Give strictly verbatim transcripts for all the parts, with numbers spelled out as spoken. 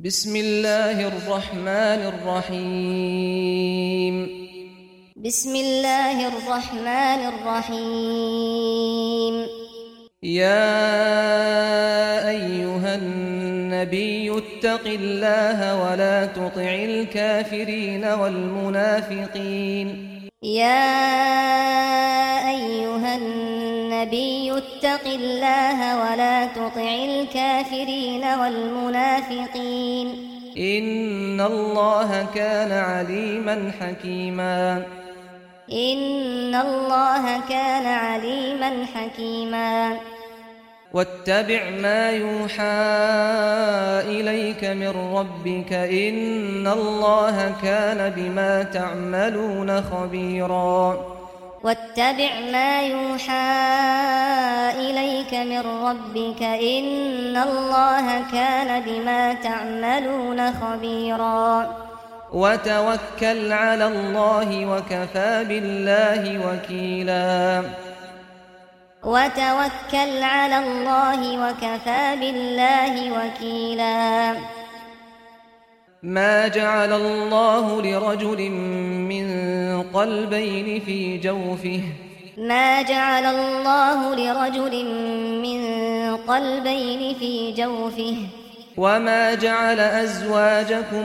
بسم الله الرحمن الرحيم بسم الله الرحمن الرحيم يا أيها النبي اتق الله ولا تطع الكافرين والمنافقين يا أيها النبي اتق الله ولا تطع الكافرين والمنافقين إن الله كان عليما حكيما إن الله كان عليما حكيما واتبع ما يوحى إليك من ربك إن الله كان بما تعملون خبيرا واتبع ما يوحى إليك من ربك إن الله كان بما تعملون خبيرا وتوكل على الله وكفى بالله وكيلا وتوكل على الله وكفى بالله وكيلا ما جعل الله لرجل من قلبين في جوفه ما جعل الله لرجل من قلبين في جوفه وما جعل أزواجكم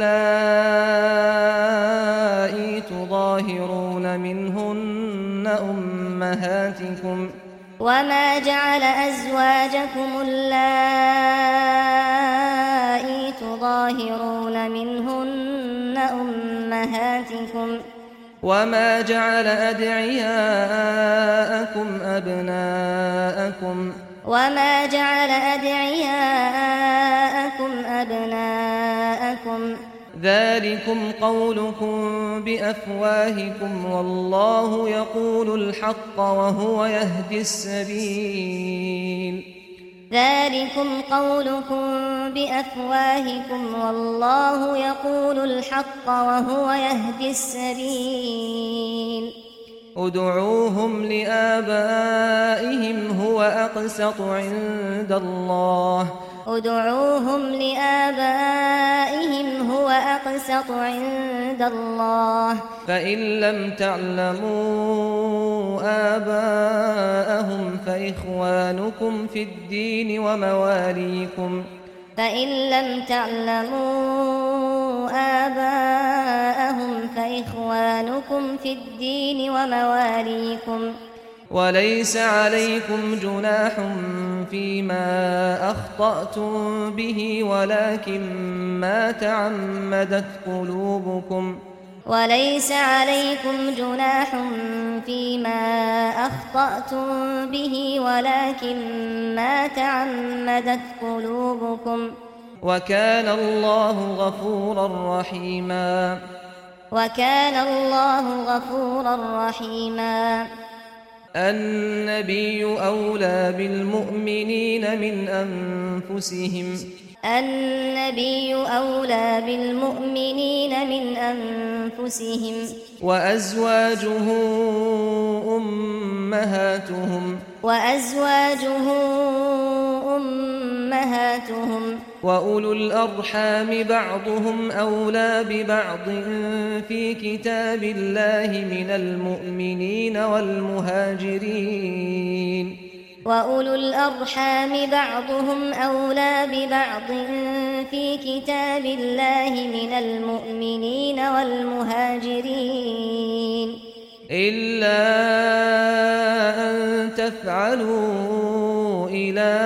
اللائي تظاهرون منهن أمهاتكم وما جعل أزواجكم اللائي تظاهرون منهن أمهاتكم وما جعل أدعياءكم أبناءكم وما جعل أدعياءكم أبناءكم ذلكم قولكم بأفواهكم والله يقول الحق وهو يهدي السبيل ذلكم قولكم بأفواهكم والله يقول الحق وهو يهدي السبيل ادعوهم لآبائهم هو أقسط عند الله ادعوهم لآبائهم هو أقسط عند الله فإن لم تعلموا آباءهم فإخوانكم في الدين ومواليكم فإن لم تعلموا آباءهم فإخوانكم في الدين ومواليكم وليس عليكم جناح فيما أخطأتم به ولكن ما تعمدت قلوبكم وليس عليكم جناح فيما أخطأتم به ولكن ما تعمدت قلوبكم وكان الله غفورا رحيما وكان الله غفورا رحيما النبي أولى بالمؤمنين من أنفسهم النبي أولى بالمؤمنين من أنفسهم وأزواجه أمهاتهم وأزواجه أمهاتهم وأولو الأرحام بعضهم أولى ببعض في كتاب الله من المؤمنين والمهاجرين وأولو الأرحام بعضهم أولى ببعض في كتاب الله من المؤمنين والمهاجرين إلا أن تفعلوا إلى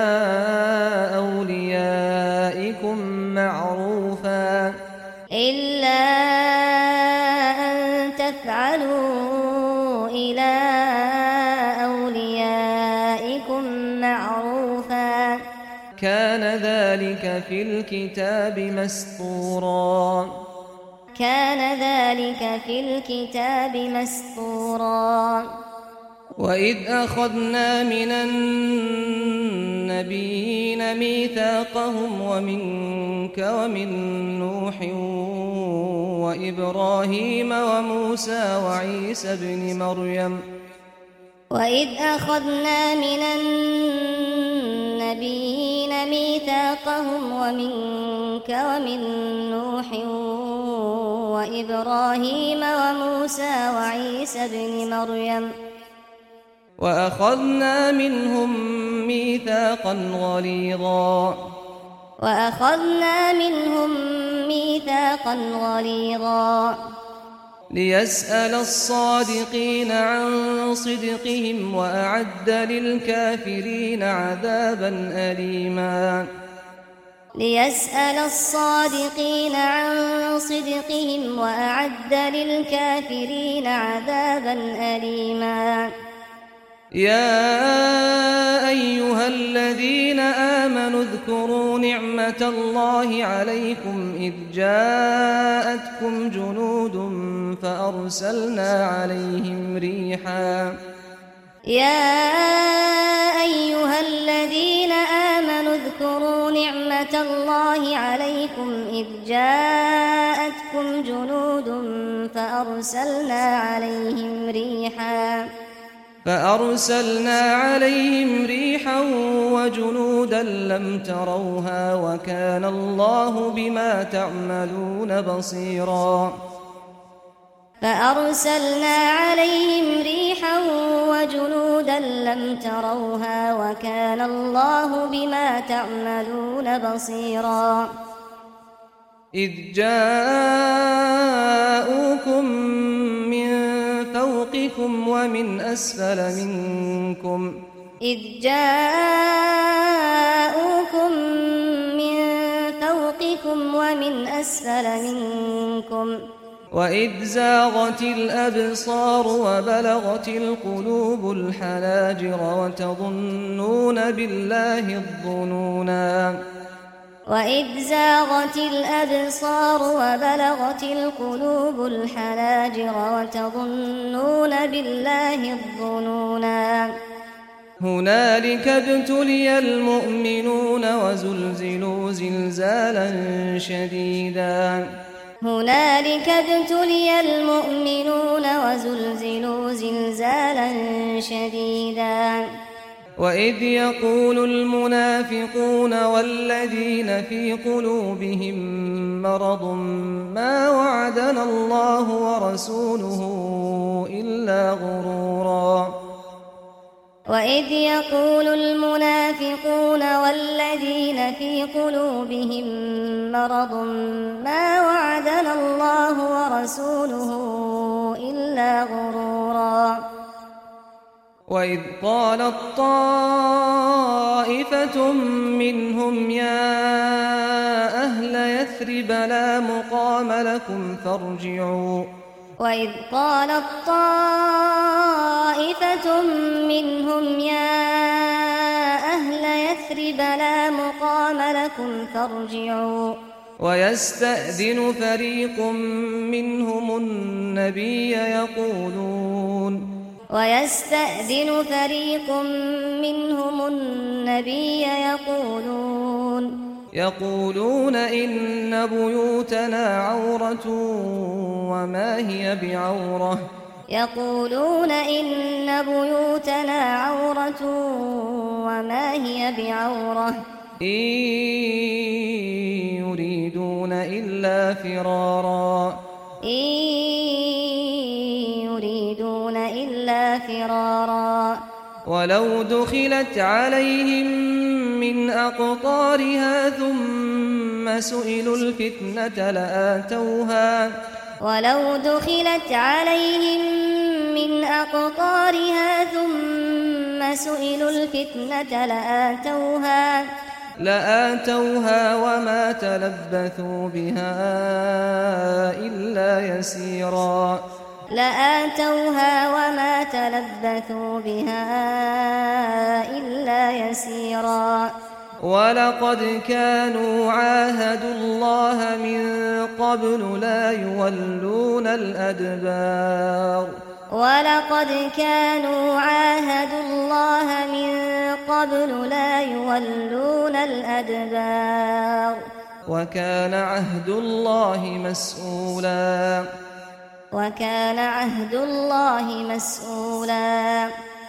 أوليائكم معروفا إلا أن تفعلوا إلى أوليائكم معروفا كان ذلك في الكتاب مسطورا كان ذلك في الكتاب مسطورا وإذ أخذنا من النبيين ميثاقهم ومنك ومن نوح وإبراهيم وموسى وعيسى ابن مريم وإذ أخذنا من النبيين ميثاقهم ومنك ومن نوح وإبراهيم وموسى وعيسى ابن مريم وأخذنا منهم ميثاقا غليظا وأخذنا منهم ميثاقا غليظا ليسأل الصادقين عن صدقهم وأعد للكافرين عذابا أليما ليسأل الصادقين عن صدقهم وأعد للكافرين عذابا أليما يا أيها الذين آمنوا اذكروا نعمة الله عليكم إذ جاءتكم جنود فأرسلنا عليهم ريحا يا أيها الذين آمنوا اذكروا نعمة الله عليكم إذ جاءتكم جنود فأرسلنا عليهم ريحا فأرسلنا عليهم ريحا وجنودا لم تروها وكان الله بما تعملون بصيرا فأرسلنا عليهم ريحا وجنودا لم تروها وكان الله بما تعملون بصيرا إذ جاءوكم من فوقكم ومن أسفل منكم إذ جاءوكم من فوقكم ومن أسفل منكم وإذ زاغت الأبصار وبلغت القلوب الحناجر وتظنون بالله الظنونا وإذ زاغت الأبصار وبلغت القلوب الحناجر وتظنون بالله الظنونا هنالك ابتلي المؤمنون وزلزلوا زلزالا شديدا هنالك ابتلي المؤمنون وزلزلوا زلزالا شديدا وإذ يقول المنافقون والذين في قلوبهم مرض ما وعدنا الله ورسوله إلا غرورا وإذ يقول المنافقون والذين في قلوبهم مرض ما وعدنا الله ورسوله إلا غرورا وإذ قالت طائفة منهم يا أهل يثرب لا مقام لكم فارجعوا وإذ قالت طائفة منهم يا أهل يثرب لا مقام لكم فارجعوا ويستأذن فريق منهم النبي يقولون ويستأذن فريق منهم النبي يقولون يقولون إن بيوتنا عورة وما هي بعورة يقولون إن بيوتنا عورة وما هي بعورة إن يريدون إلا فرارا إن يريدون إلا فرارا ولو دخلت عليهم من أقطارها ثم سئلوا الفتنة لآتوها ولو دخلت عليهم من أقطارها ثم سئلوا الفتنة لآتوها لآتوها وما تلبثوا بها إلا يسيرا لآتوها وما تلبثوا بها إلا يسيرا ولقد كانوا عاهدوا الله من قبل لا يولون الأدبار ولقد كانوا عاهدوا الله من قبل لا يولون الأدبار وكان عهد الله مسؤولا وكان عهد الله مسؤولا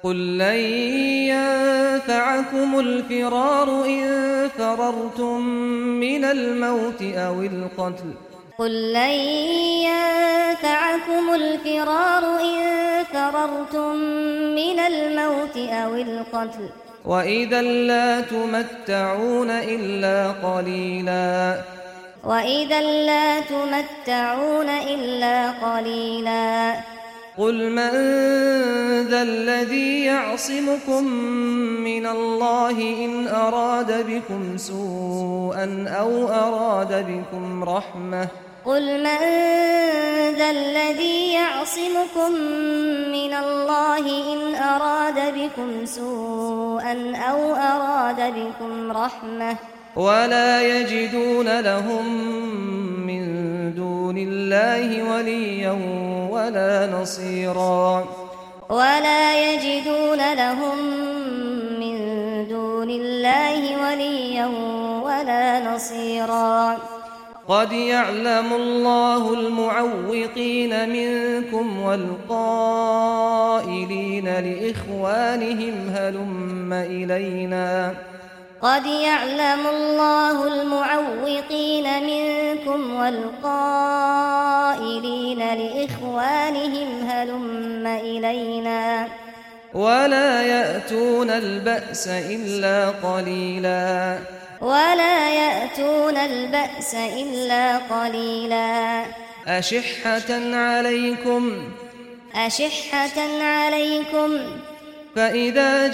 قل لن ينفعكم الفرار إن فررتم من الموت أو القتل قل لن ينفعكم الفرار إن فررتم من الموت أو القتل وإذا لا تمتعون إلا قليلا وإذا لا تمتعون إلا قليلا قل من ذا الذي يعصمكم من الله إن أراد بكم سوءا أو أراد بكم رحمة قل من ذا الذي يعصمكم من الله إن أراد بكم سوءا أو أراد بكم رحمة ولا يجدون لهم من دون الله وليا ولا نصيرا ولا يجدون لهم من دون الله وليا ولا نصيرا قد يعلم الله المعوقين منكم والقائلين لإخوانهم هلم إلينا قد يعلم الله المعوقين منكم والقائلين لإخوانهم هلم إلينا ولا يأتون البأس إلا قليلا ولا يأتون البأس إلا قليلا أشحة عليكم أشحة عليكم فإذا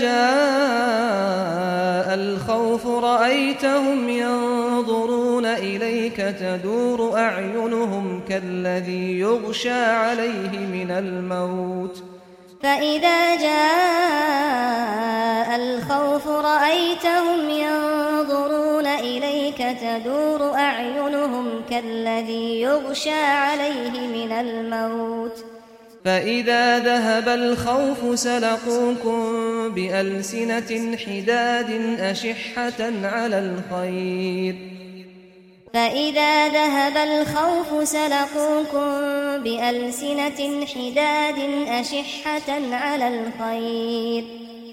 جاء الخوف رأيتهم ينظرون إليك تدور أعينهم كالذي يغشى عليه من الموت فإذا جاء الخوف رأيتهم ينظرون إليك تدور أعينهم كالذي يغشى عليه من الموت فإذا ذهب الخوف سلقوكم بألسنة حداد أشحة على الخير فإذا ذهب الخوف سلقوكم بألسنة حداد أشحة على الخير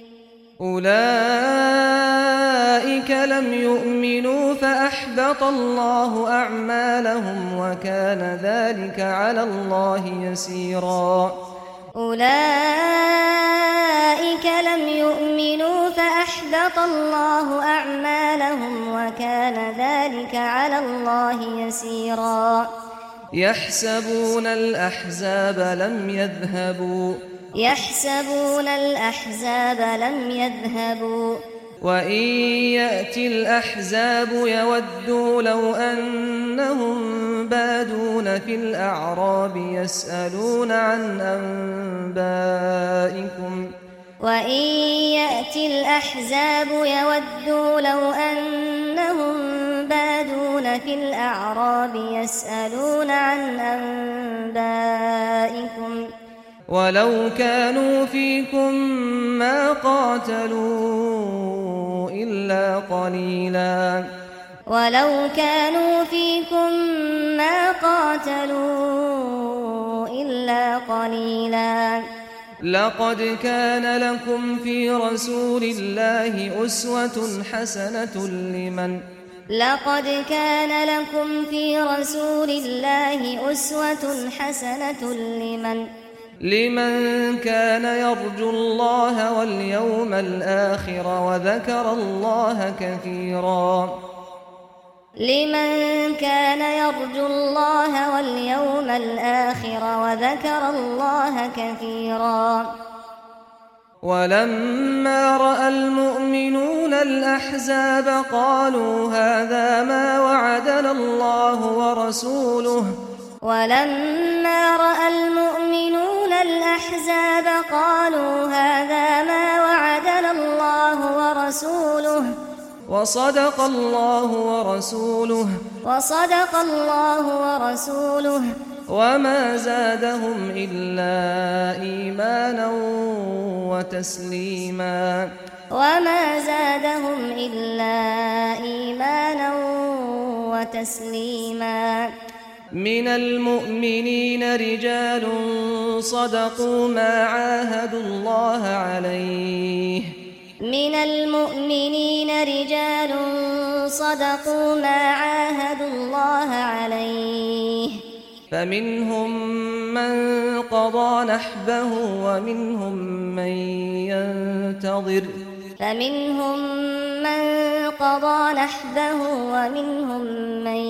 أولئك لم يؤمنوا فأحبط الله أعمالهم وكان ذلك على الله يسيرا أولئك لم يؤمنوا فأحبط الله أعمالهم وكان ذلك على الله يسيرا يحسبون الأحزاب لم يذهبوا يحسبون الأحزاب لم يذهبوا وإن يأتي الأحزاب يودوا لو أنهم بادون في الأعراب يسألون عن أنبائكم وإن يأتي الأحزاب يودوا لو أنهم بادون في الأعراب يسألون عن أنبائكم ولو كانوا فيكم ما قاتلوا إلا قليلا ولو كانوا فيكم ما قاتلوا إلا قليلا لقد كان لكم في رسول الله أسوة حسنة لمن لقد كان لكم في رسول الله أسوة حسنة لمن لمن كان يرجو الله واليوم الآخر وذكر الله كثيرا لمن كان يرجو الله واليوم الآخر وذكر الله كثيرا ولما رأى المؤمنون الأحزاب قالوا هذا ما وعدنا الله ورسوله ولما رأى المؤمنون الأحزاب قالوا هذا ما وعدنا الله ورسوله وصدق الله ورسوله وصدق الله ورسوله وما زادهم إلا إيمانا وتسليما وما زادهم إلا إيمانا وتسليما من المؤمنين رجال صدقوا ما عاهدوا الله عليه من المؤمنين رجال صدقوا ما عاهدوا الله عليه فمنهم من قضى نحبه ومنهم من ينتظر فمنهم من قضى نحبه ومنهم من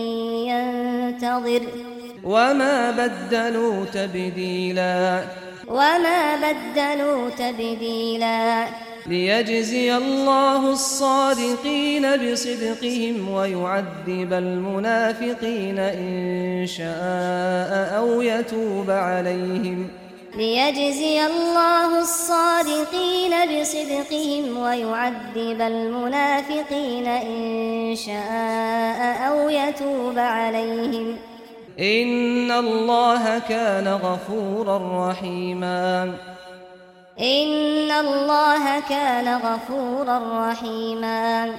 ينتظر وما بدلوا تبديلا وما بدلوا تبديلا ليجزي الله الصادقين بصدقهم ويعذب المنافقين إن شاء أو يتوب عليهم ليجزي الله الصادقين بصدقهم ويعذب المنافقين إن شاء أو يتوب عليهم إن الله كان غفورا رحيما إن الله كان غفورا رحيما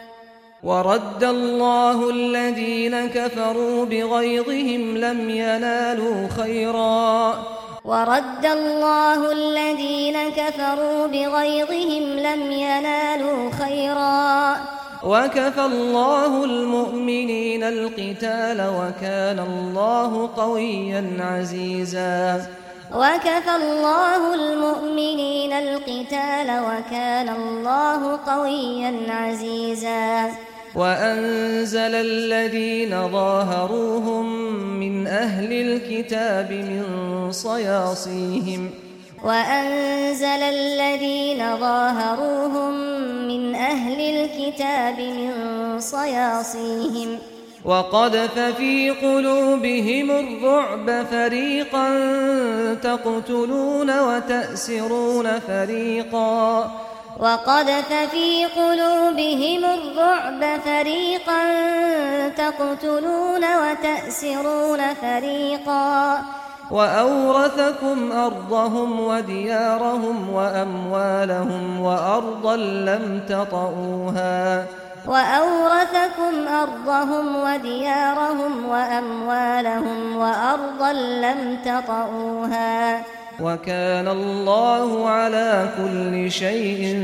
ورد الله الذين كفروا بغيظهم لم ينالوا خيرا ورد الله الذين كفروا بغيظهم لم ينالوا خيرا وكفى الله المؤمنين القتال وكان الله قويا عزيزا وكفى الله المؤمنين القتال وكان الله قويا عزيزا وأنزل الذين ظاهروهم من أهل الكتاب من صياصيهم وأنزل الذين ظاهروهم من أهل الكتاب من صياصيهم وقذف في قلوبهم الرعب فريقا تقتلون وتأسرون فريقا وقذف في قلوبهم الرعب فريقا تقتلون وتأسرون فريقا وأورثكم أرضهم وديارهم وأموالهم وأرضا لم تطئوها وأورثكم أرضهم وديارهم وأموالهم وأرضا لم تطئوها وكان الله على كل شيء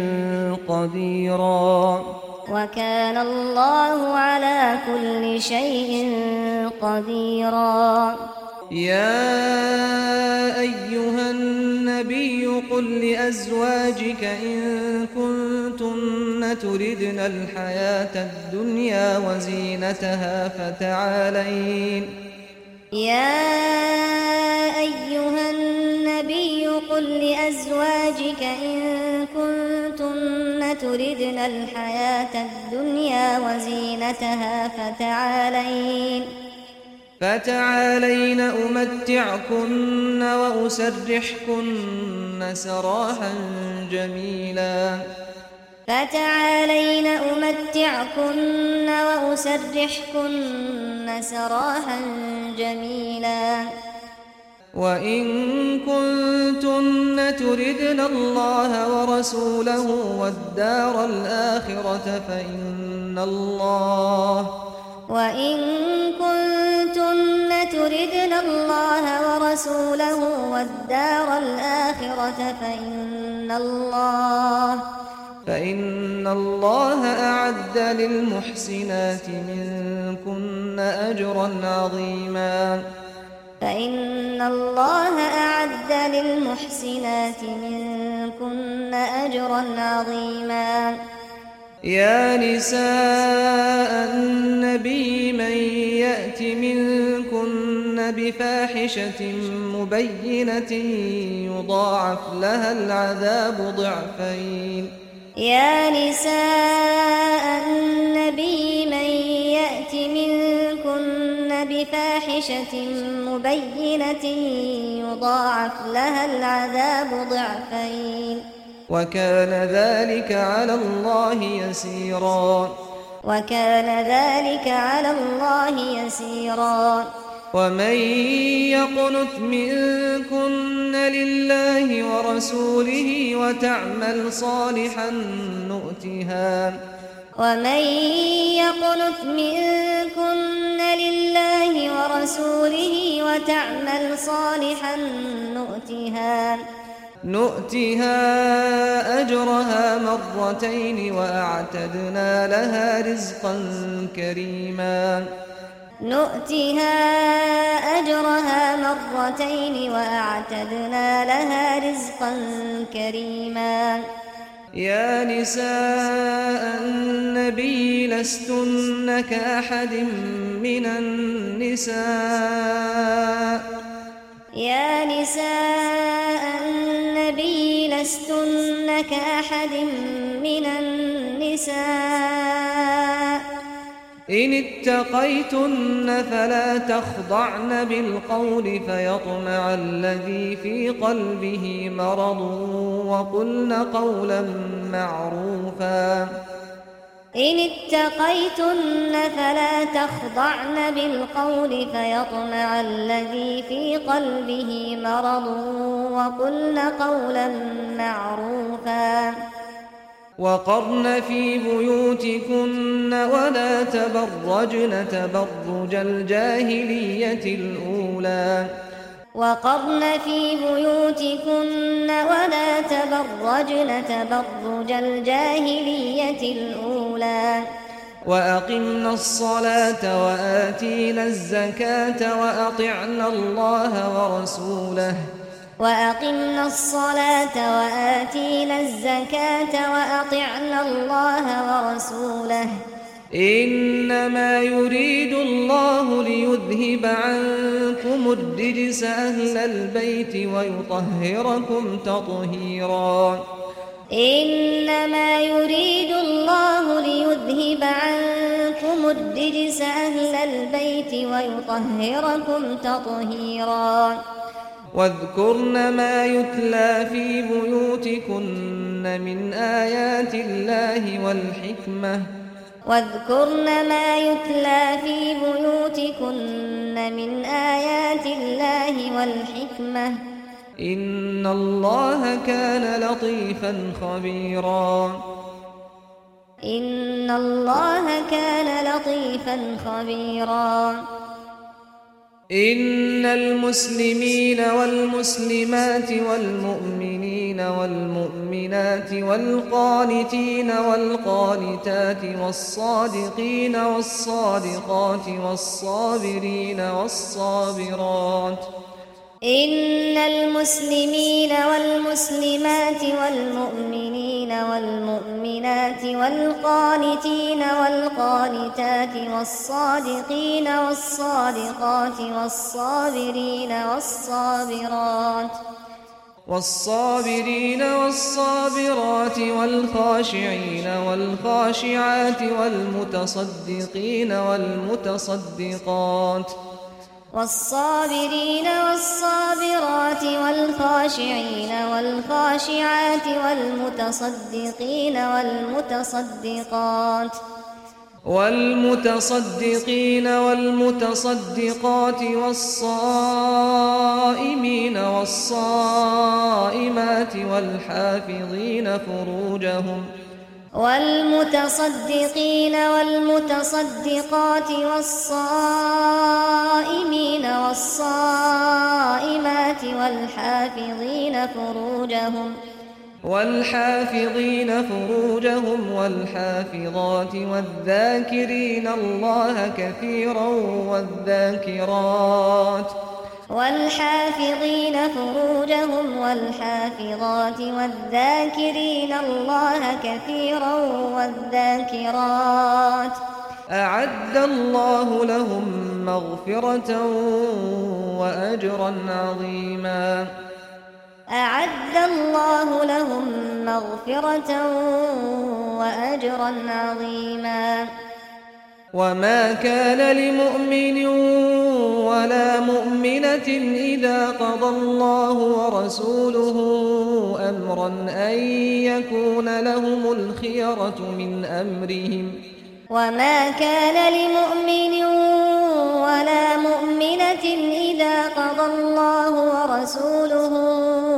قديرا وكان الله على كل شيء قديرا يا أيها النبي قل لأزواجك إن كنتن تردن الحياة الدنيا وزينتها فتعالين يا أيها النبي قل لأزواجك إن كنتن تردن الحياة الدنيا وزينتها فتعالين فتعالين أمتعكن وأسرحكن سراحا جميلا فتعالين أمتعكن وأسرحكن سراحا جميلا وإن كنتن تردن الله ورسوله والدار الآخرة فإن الله وإن كنتن تردن الله ورسوله والدار الآخرة فإن الله فإن الله أعد للمحسنات منكن أجرا عظيما فإن الله أعد للمحسنات منكن أجرا عظيما يا نساء النبي من يأت منكن بفاحشة مبينة يضاعف لها العذاب ضعفين يا نساء النبي من يأت منكن بفاحشة مبينة يضاعف لها العذاب ضعفين وكان ذلك على الله يسيرا وكان ذلك على الله يسيرا ومن يقنت منكن لله ورسوله وتعمل صالحا نؤتها ومن يقنت منكن لله ورسوله ورسوله وتعمل صالحا نؤتها نؤتها أجرها مرتين وأعتدنا لها رزقا كريما نؤتها أجرها مرتين وأعتدنا لها رزقا كريما يا نساء النبي لستن كأحد من النساء يا نساء النبي لستن كأحد من النساء إن اتقيتن فلا تخضعن بالقول فيطمع الذي في قلبه مرض وقلن قولا معروفا إن اتقيتن فلا تخضعن بالقول فيطمع الذي في قلبه مرض وقلن قولا معروفا وقرن في بيوتكن ولا تبرجن تبرج الجاهلية الأولى وقرن في بيوتكن ولا تبرجن تبرج الجاهلية الأولى وأقمنا الصلاة وآتينا الزكاة وأطعنا الله ورسوله وأقمنا الصلاة وآتينا الزكاة وأطعنا الله ورسوله إنما يريد الله ليذهب عنكم الرجس أهل البيت ويطهركم تطهيرا إنما يريد الله ليذهب عنكم الرجس أهل البيت ويطهركم تطهيرا واذكرن ما يتلى في بيوتكن من آيات الله والحكمة واذكرن ما يتلى في بيوتكن من آيات الله والحكمة إن الله كان لطيفا خبيرا إن الله كان لطيفا خبيرا إن المسلمين والمسلمات والمؤمنين والمؤمنات والقانتين والقانتات والصادقين والصادقات والصابرين والصابرات إن المسلمين والمسلمات والمؤمنين والمؤمنات والقانتين والقانتات والصادقين والصادقات والصابرين والصابرات والصابرين والصابرات والخاشعين والخاشعات والمتصدقين والمتصدقات والصابرين والصابرات والخاشعين والخاشعات والمتصدقين والمتصدقات والمتصدقين والمتصدقات والصائمين والصائمات والحافظين فروجهم والمتصدقين والمتصدقات والصائمين والصائمات والحافظين فروجهم والحافظين فروجهم والحافظات والذاكرين الله كثيرا والذاكرات والحافظين فروجهم والحافظات والذاكرين الله كثيرا والذاكرات أعد الله لهم مغفرة وأجرا عظيما أعد الله لهم مغفرة وأجرا عظيما وما كان لمؤمن ولا مؤمنة إذا قضى الله ورسوله أمرا أن يكون لهم الخيرة من أمرهم وما كان لمؤمن ولا مؤمنة إذا قضى الله ورسوله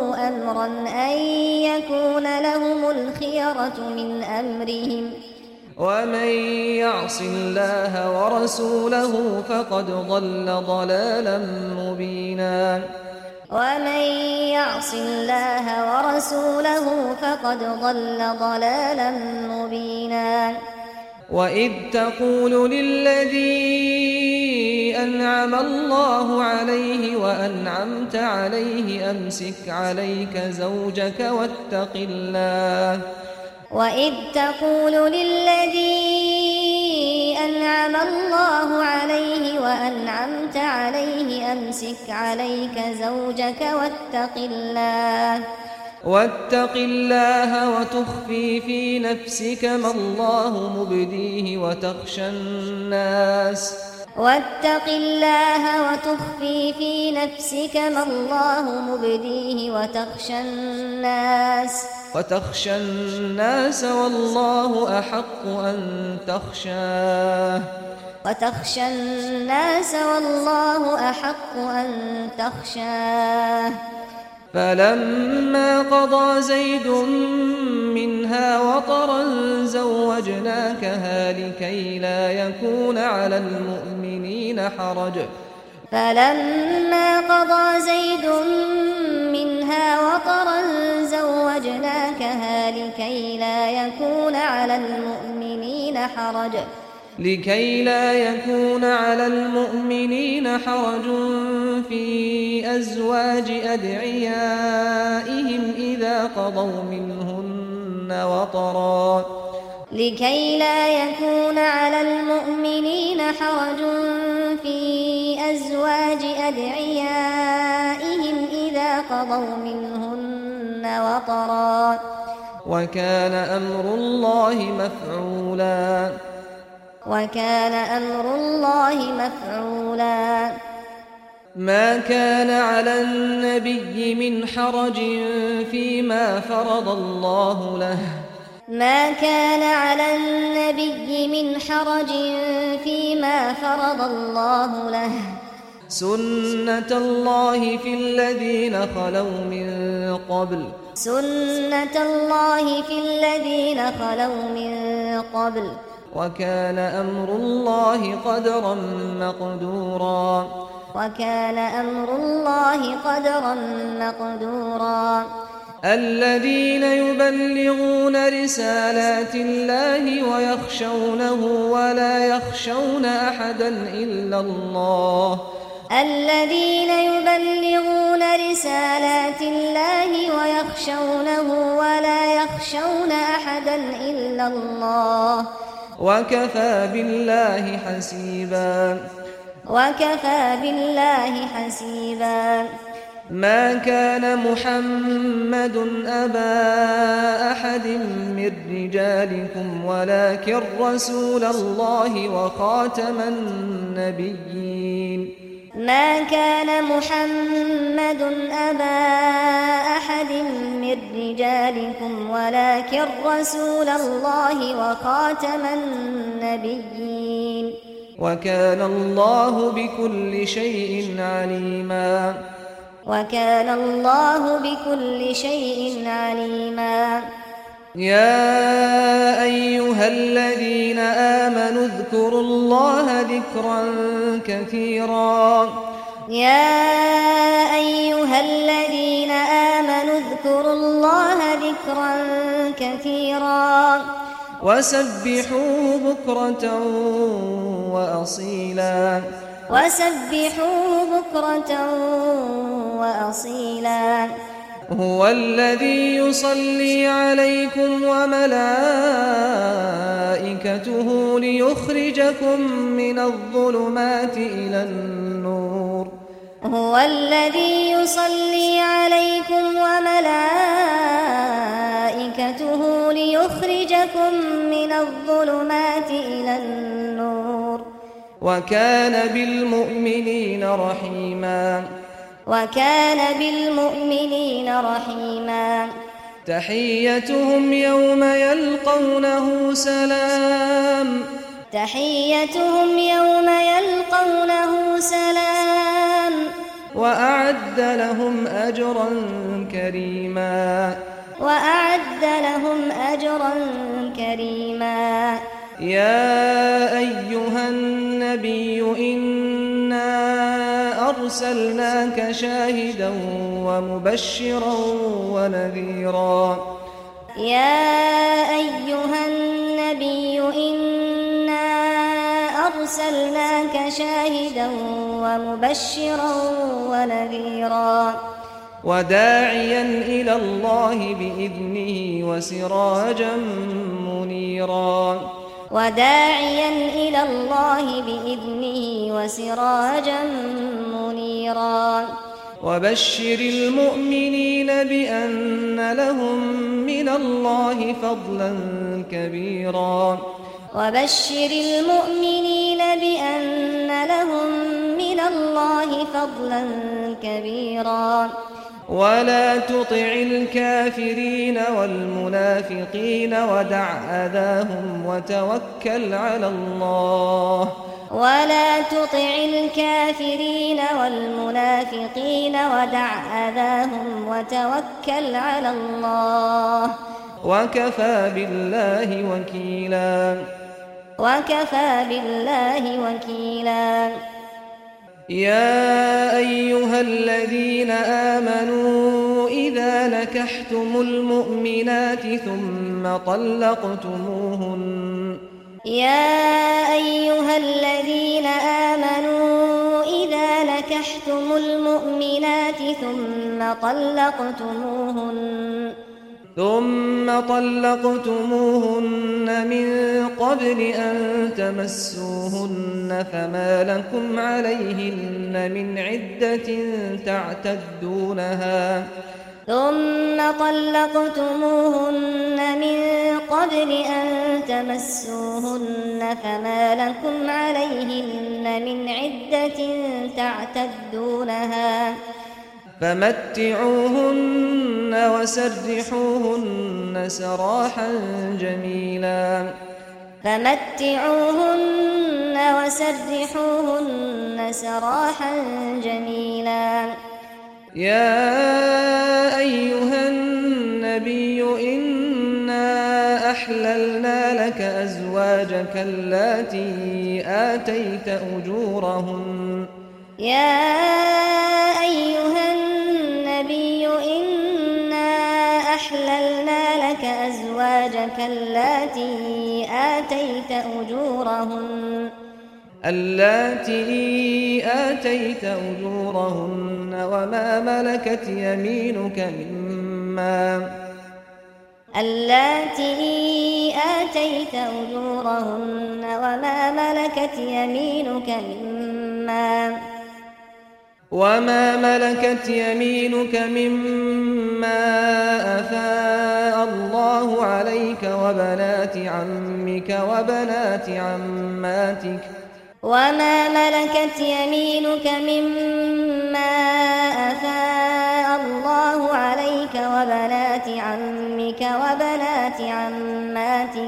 أمرا أن يكون لهم الخيرة من أمرهم ومن يعص الله ورسوله فقد ضل ضلالا مبينا ومن يعص الله ورسوله فقد ضل ضلالا مبينا وإذ تقول للذي أنعم الله عليه وأنعمت عليه أمسك عليك زوجك واتق الله وإذ تقول للذي أنعم الله عليه وأنعمت عليه أمسك عليك زوجك واتق الله واتق الله وتخفي في نفسك ما الله مبديه وتخشى الناس واتق الله وتخفي في نفسك ما الله مبديه وتخشى الناس وتخشى الناس والله أحق أن تخشاه وتخشى الناس والله أحق أن تخشاه فلما قضى زيد منها وطرا زوجناكها لكي لا يكون على المؤمنين حرج فلما قضى زيد منها وطرا زوجناكها لكي لا يكون على المؤمنين حرج لكي لا يكون على المؤمنين حرج في أزواج أدعيائهم إذا قضوا منهن وطرا لكي لا يكون على المؤمنين حرج في أزواج أدعيائهم إذا قضوا منهن وطرا وكان أمر الله مفعولا وكان أمر الله مفعولا ما كان على النبي من حرج فيما فرض الله له ما كان على النبي من حرج فيما فرض الله له سنة الله في الذين خلوا من قبل سنة الله في الذين خلوا من قبل وكان أمر الله قدرا مقدورا وكان أمر الله قدرا مقدورا الذين يبلغون رسالات الله ويخشونه ولا يخشون أحدا إلا الله الذين يبلغون رسالات الله ويخشونه ولا يخشون أحدا إلا الله وكفى بالله حسيبا وكفى بالله حسيبا ما كان محمد أبا أحد من رجالكم ولكن رسول الله وخاتم النبيين ما كان محمد أبا أحد من رجالكم ولكن رسول الله وخاتم النبيين وكان الله بكل شيء عليما وكان الله بكل شيء عليما يا أيها الذين آمنوا اذكروا الله ذكرا كثيرا يا أيها الذين آمنوا اذكروا الله ذكرا كثيرا وسبحوه بكرة وأصيلا وسبحوه بكرة وأصيلا هو الذي يصلي عليكم وملائكته ليخرجكم من الظلمات إلى النور هو الذي يصلي عليكم وملائكته ليخرجكم من الظلمات إلى النور وكان بالمؤمنين رحيما وكان بالمؤمنين رحيما تحيتهم يوم يلقونه سلام تحيتهم يوم يلقونه سلام وأعد لهم أجرا كريما وأعد لهم أجرا كريما يا أيها النبي إنا أرسلناك شاهدا ومبشرا ونذيرا يا أيها النبي إنا أرسلناك شاهدا ومبشرا ونذيرا وداعيا إلى الله بإذنه وسراجا منيرا وداعيا إلى الله بإذنه وسراجا منيرا وبشر المؤمنين بأن لهم من الله فضلا كبيرا وبشر المؤمنين بأن لهم من الله فضلا كبيرا ولا تطع الكافرين والمنافقين ودع أذاهم وتوكل على الله ولا تطع الكافرين والمنافقين ودع أذاهم وتوكل على الله وكفى بالله وكيلا وكفى بالله وكيلا يا أيها الذين آمنوا إذا نكحتم المؤمنات ثم طلقتموهن يا أيها الذين آمنوا إذا نكحتم المؤمنات ثم طلقتموهن ثم طلقتموهن من قبل أن تمسوهن فما لكم عليهن من عدة تعتدونها ثم طلقتموهن من قبل أن تمسوهن فما لكم عليهن من عدة تعتدونها فمتعوهن وسرحوهن سراحا جميلا فمتعوهن وسرحوهن سراحا جميلا يا أيها النبي إنا أحللنا لك أزواجك اللاتي آتيت أجورهن يا أيها النبي إنا أحللنا لك أزواجك اللاتي آتيت أجورهن اللاتي آتيت أجورهن وما ملكت يمينك مما اللاتي آتيت أجورهن وما ملكت يمينك مما وما ملكت يمينك مما أفاء الله عليك وبنات عمك وبنات عماتك وما ملكت يمينك مما أفاء الله عليك وبنات عمك وبنات عماتك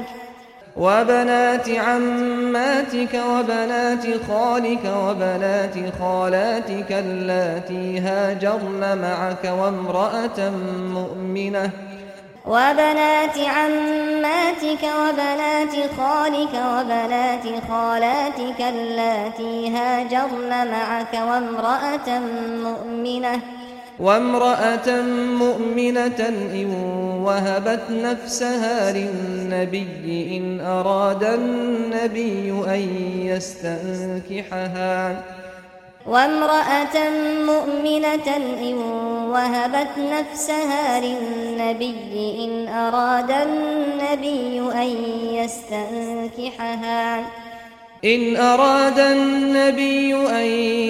وبنات عماتك وبنات خالك وبنات خالاتك اللاتي هاجرن معك وامرأة مؤمنة وبنات عماتك وبنات خالك وبنات خالاتك اللاتي هاجرن معك وامرأة مؤمنة وامرأة مؤمنة إن وهبت نفسها للنبي إن أراد النبي أن يستنكحها وامرأة مؤمنة إن وهبت نفسها للنبي إن أراد النبي أن يستنكحها إن أراد النبي أن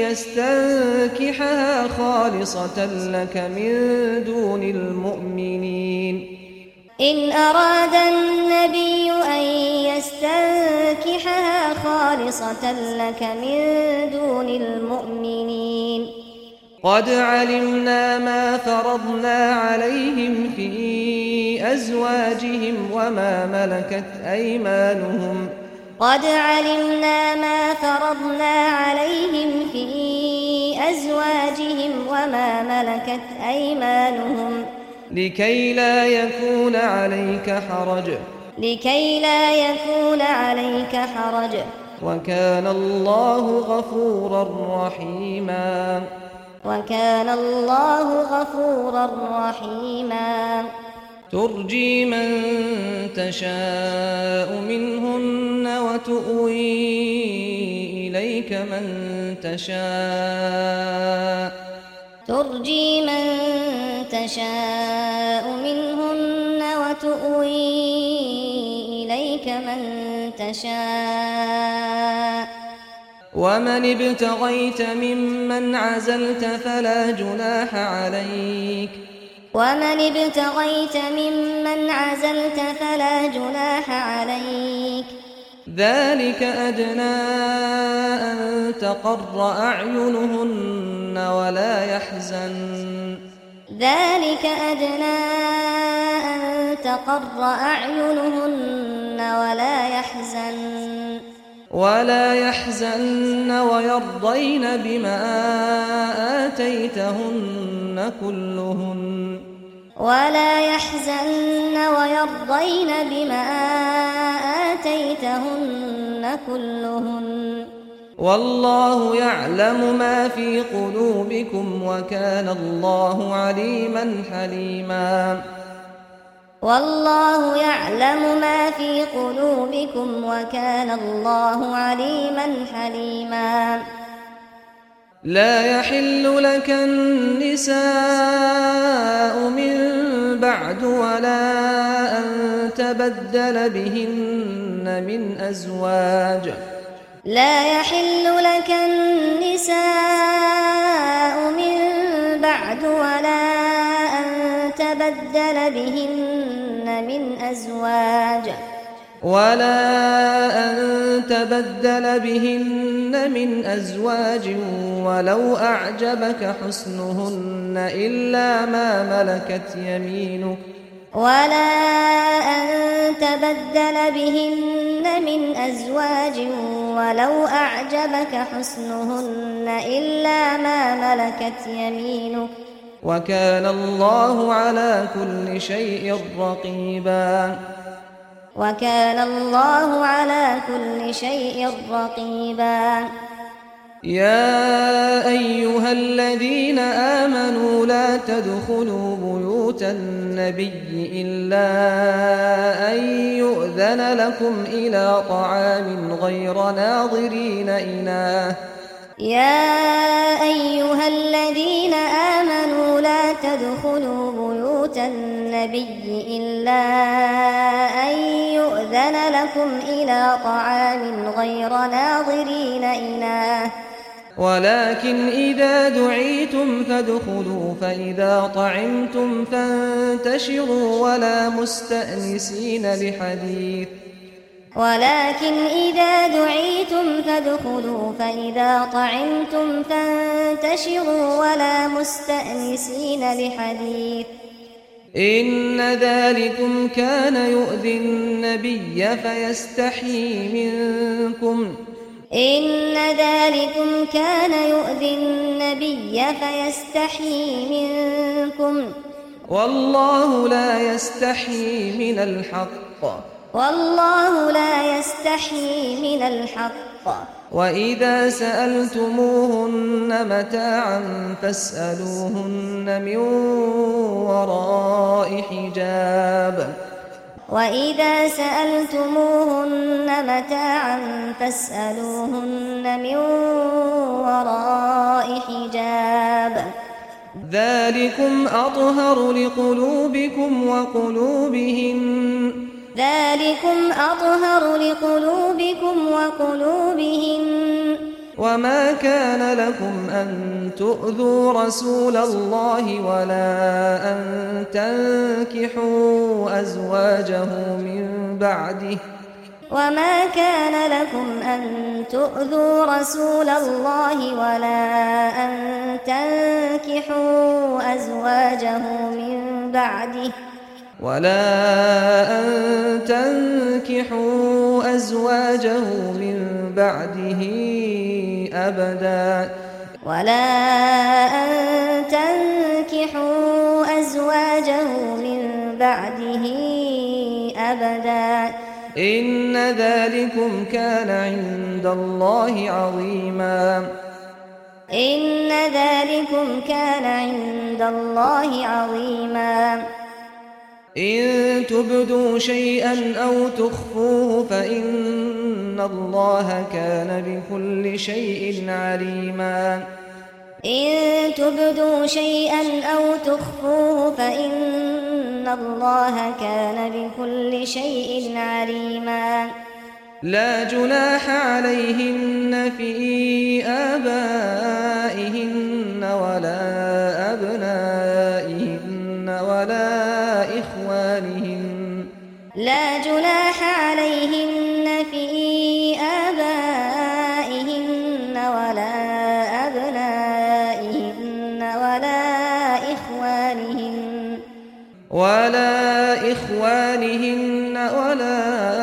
يستنكحها خالصة لك من دون المؤمنين إن أراد النبي أن يستنكحها خالصة لك من دون المؤمنين قد علمنا ما فرضنا عليهم في أزواجهم وما ملكت أيمانهم قد علمنا ما فرضنا عليهم في أزواجهم وما ملكت أيمانهم لكي لا يكون عليك حرج لكي لا يكون عليك حرج وكان الله غفورا رحيما وكان الله غفورا رحيما ترجي من تشاء منهن وتؤوي إليك من تشاء ترجي من تشاء منهن وتؤوي إليك من تشاء ومن ابتغيت ممن عزلت فلا جناح عليك ومن ابتغيت ممن عزلت فلا جناح عليك ذلك أدنى أن تقر أعينهن ولا يحزن ذلك أدنى أن تقر أعينهن ولا يحزن ولا يحزن ويرضين بما آتيتهن كلهن ولا يحزن ويرضين بما آتيتهن كلهن والله يعلم ما في قلوبكم وكان الله عليما حليما والله يعلم ما في قلوبكم وكان الله عليما حليما لا يحل لك النساء من بعد ولا أن تبدل بهن من أزواج لا يحل لك النساء من بعد ولا أن تبدل بهن من أزواج ولا أن تبدل بهن من أزواج ولو أعجبك حسنهن إلا ما ملكت يمينك ولا أن تبدل بهن من أزواج ولو أعجبك حسنهن إلا ما ملكت يمينك وكان الله على كل شيء رقيبا وكان الله على كل شيء رقيبا يا أيها الذين آمنوا لا تدخلوا بيوت النبي إلا أن يؤذن لكم إلى طعام غير ناظرين إناه يا أيها الذين آمنوا لا تدخلوا بيوت النبي إلا أن يؤذن لكم إلى طعام غير ناظرين إناه ولكن إذا دعيتم فادخلوا فإذا طعمتم فانتشروا ولا مستأنسين لحديث ولكن إذا دعيتم فادخلوا فإذا طعمتم فانتشروا ولا مستأنسين لحديث إن ذلكم كان يؤذي النبي فيستحيي منكم إن ذلكم كان يؤذي النبي فيستحيي منكم والله لا يستحيي من الحق والله لا يستحيي من الحق وإذا سألتموهن متاعا فاسألوهن من وراء حجاب وإذا سألتموهن متاعا فاسألوهن من وراء حجاب ذلكم أطهر لقلوبكم وقلوبهن ذلكم أطهر لقلوبكم وقلوبهن وما كان لكم أن تؤذوا رسول الله ولا أن تنكحوا أزواجه من بعده وما كان لكم أن تؤذوا رسول الله ولا أن تنكحوا أزواجه من بعده ولا أن تنكحوا أزواجه من بعده أبدا ولا أن تنكحوا أزواجه من بعده أبدا إن ذلكم كان عند الله عظيما إن ذلكم كان عند الله عظيما إن تبدوا شيئا أو تخفوه فإن الله كان بكل شيء عليما إن تبدوا شيئا أو تخفوه فإن الله كان بكل شيء عليما لا جناح عليهن في آبائهن ولا أبنائهن ولا إخوانهن لا جناح عليهن في آبائهن ولا أبنائهن ولا إخوانهن ولا إخوانهن ولا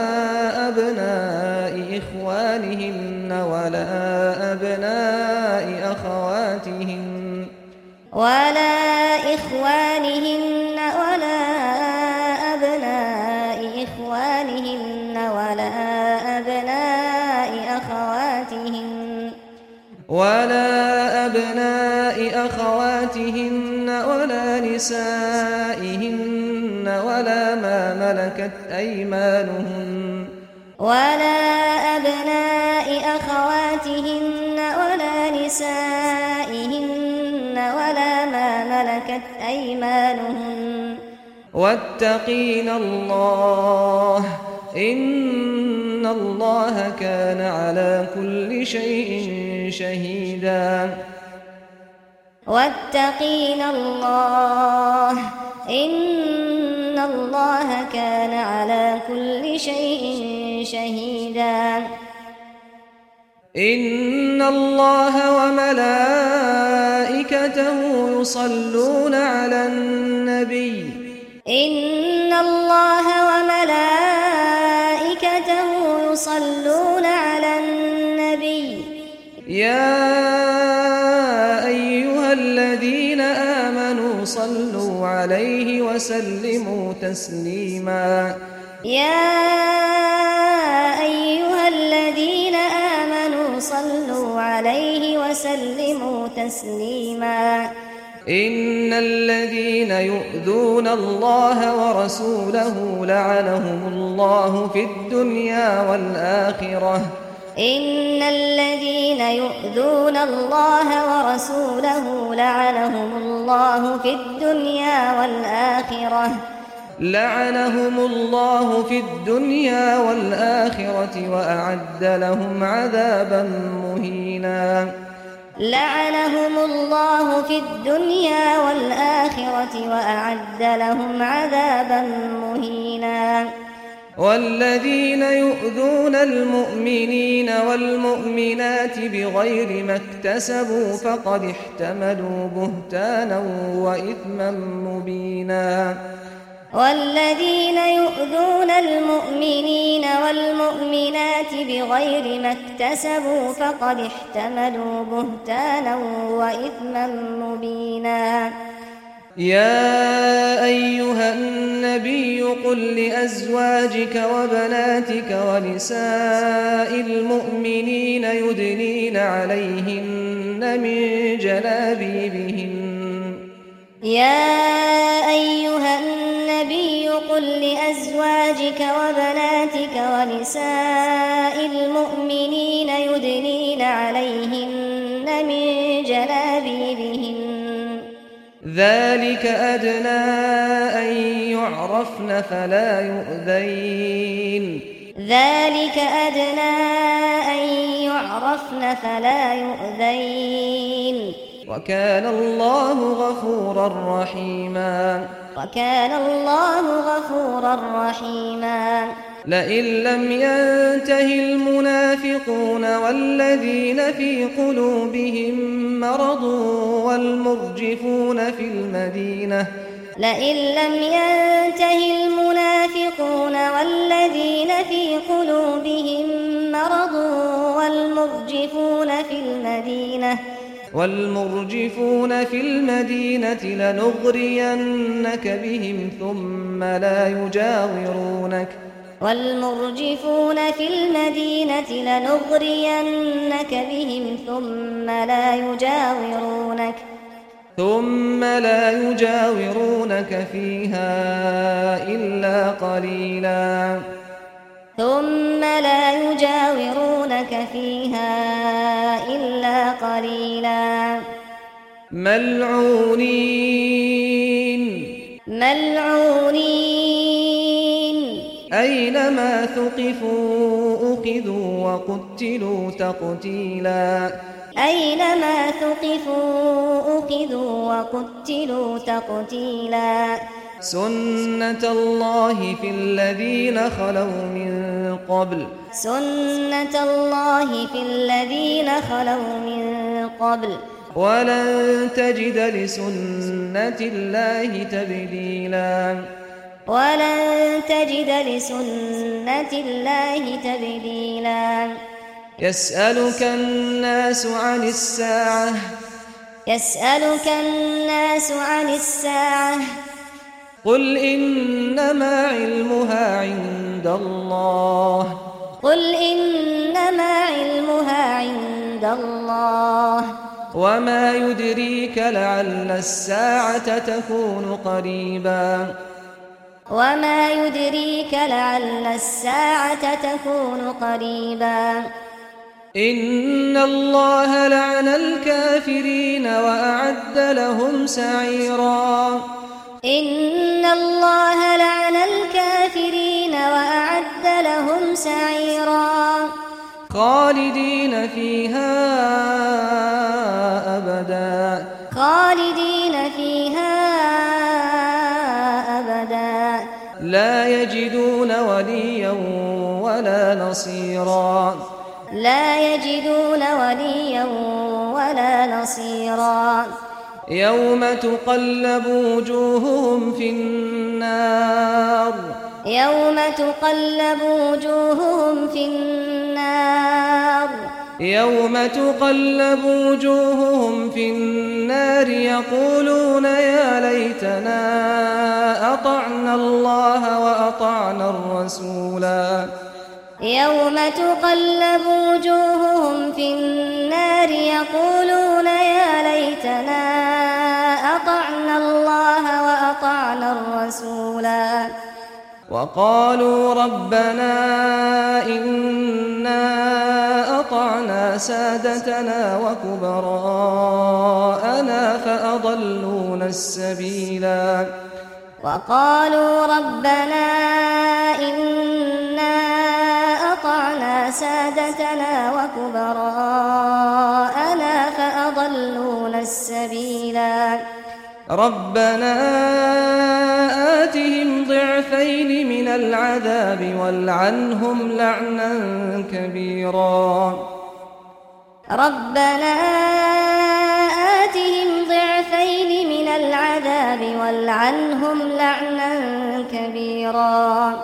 أبناء إخوانهن ولا أبناء أخواتهن ولا إخوانهن ولا أبناء إخوانهن ولا أبناء أخواتهن ولا أبناء أخواتهن ولا نسائهن ولا ما ملكت أيمانهن ولا أبناء أخواتهن ولا نسائهن ولا ما ملكت أيمانهن واتقين الله إن الله كان على كل شيء شهيدا واتقين الله إن الله كان على كل شيء شهيدا إن الله وملائكته يصلون على النبي إن الله وملائكته يصلون على النبي يا أيها الذين آمنوا صلوا عليه وسلموا تسليما يا أيها الذين آمنوا صلوا عليه وسلموا تسليما إن الذين يؤذون الله ورسوله لعنهم الله في الدنيا والآخرة إن الذين يؤذون الله ورسوله لعنهم الله في الدنيا والآخرة لعنهم الله في الدنيا والآخرة وأعد لهم عذابا مهينا لعنهم الله في الدنيا والآخرة وأعد لهم عذابا مهينا والذين يؤذون المؤمنين والمؤمنات بغير ما اكتسبوا فقد احتملوا بهتانا وإثما مبينا والذين يؤذون المؤمنين والمؤمنات بغير ما اكتسبوا فقد احتملوا بهتانا وإثما مبينا يا أيها النبي قل لأزواجك وبناتك ونساء المؤمنين يدنين عليهن من جلابيبهن يا أيها النبي قل لأزواجك وبناتك ونساء المؤمنين يدنين عليهن من جلابيبهن ذلك أدنى أن يعرفن فلا يؤذين ذلك أدنى أن يعرفن فلا يؤذين وكان الله غفورا رحيما وكان الله غفورا رحيما لئن لم ينته المنافقون والذين في قلوبهم مرض والمرجفون في المدينة لئن لم ينته المنافقون والذين في قلوبهم مرض والمرجفون في المدينة والمرجفون في المدينة لنغرينك بهم ثم لا يجاورونك والمرجفون في المدينة لنغرينك بهم ثم لا يجاورونك ثم لا يجاورونك فيها إلا قليلا ثم لا يجاورونك فيها إلا قليلا ملعونين ملعونين أينما ثقفوا أخذوا وقتلوا تقتيلا أينما ثقفوا أخذوا وقتلوا تقتيلا سنة الله في الذين خلوا من قبل سنة الله في الذين خلوا من قبل ولن تجد لسنة الله تبديلا ولن تجد لسنة الله تبديلا يسألك الناس عن الساعة يسألك الناس عن الساعة قل إنما علمها عند الله قل إنما علمها عند الله وما يدريك لعل الساعة تكون قريبا وما يدريك لعل الساعة تكون قريبا إن الله لعن الكافرين وأعد لهم سعيرا إن الله لعن الكافرين وأعد لهم سعيرا خالدين فيها أبدا خالدين فيها أبدا لا يجدون وليا ولا نصيرا لا يجدون وليا ولا نصيرا يوم تقلب وجوههم في النار يوم تقلب وجوههم في النار يوم تقلب وجوههم في النار يقولون يا ليتنا أطعنا الله وأطعنا الرسولا يوم تقلب وجوههم في النار يقولون يا ليتنا أطعنا الله وأطعنا الرسولا وقالوا ربنا إنا أطعنا سادتنا وكبراءنا فأضلونا السبيلا وقالوا ربنا إنا أطعنا سادتنا وكبراءنا فأضلونا السبيلا ربنا آتهم ضعفين من العذاب والعنهم لعنا كبيرا ربنا آتهم ضعفين من العذاب والعنهم لعنا كبيرا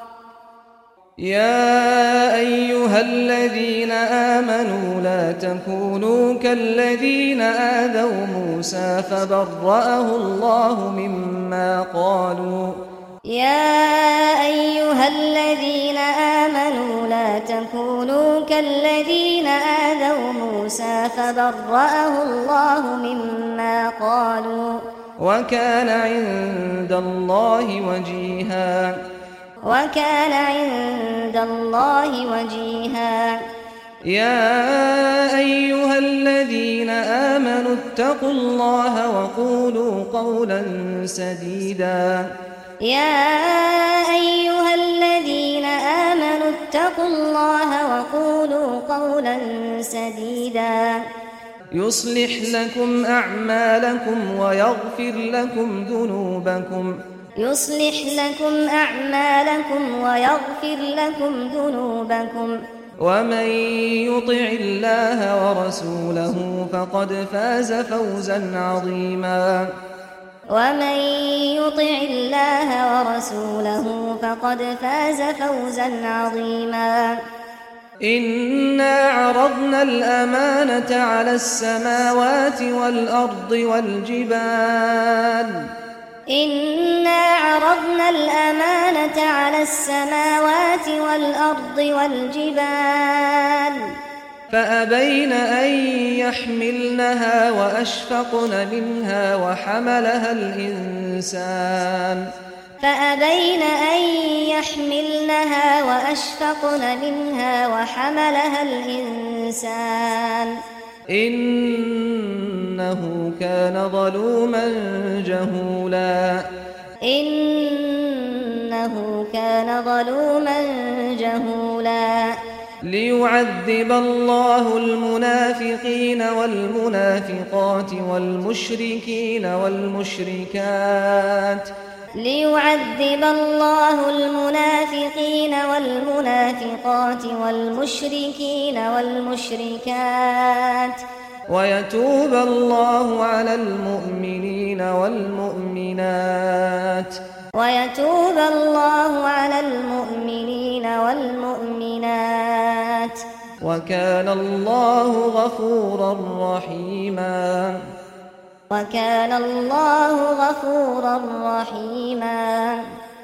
يا أيها الذين آمنوا لا تكونوا كالذين آذوا موسى فبرأه الله مما قالوا يا أيها الذين آمنوا لا تكونوا كالذين آذوا موسى فبرأه الله مما قالوا وكان عند الله وجيها وكان عند الله وجيها يا أيها الذين آمنوا اتقوا الله وقولوا قولا سديدا يا أيها الذين آمنوا اتقوا الله وقولوا قولا سديدا يصلح لكم أعمالكم ويغفر لكم ذنوبكم يصلح لكم أعمالكم ويغفر لكم ذنوبكم ومن يطع الله ورسوله فقد فاز فوزا عظيما ومن يطع الله ورسوله فقد فاز فوزا عظيما إنا عرضنا الأمانة على السماوات والأرض والجبال إنا عرضنا الأمانة على السماوات والأرض والجبال فأبين أن يحملنها وأشفقن منها وحملها الإنسان فأبين أن يحملنها وأشفقن منها وحملها الإنسان إنه كان ظلوما جهولا إنه كان ظلوما جهولا ليعذب الله المنافقين والمنافقات والمشركين والمشركات ليعذب الله المنافقين والمنافقات والمشركين والمشركات ويتوب الله على المؤمنين والمؤمنات ويتوب الله على المؤمنين والمؤمنات وكان الله غفورا رحيما وكان الله غفورا رحيما.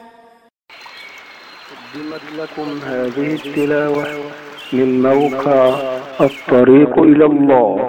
قدمت لكم هذه التلاوة من موقع الطريق إلى الله.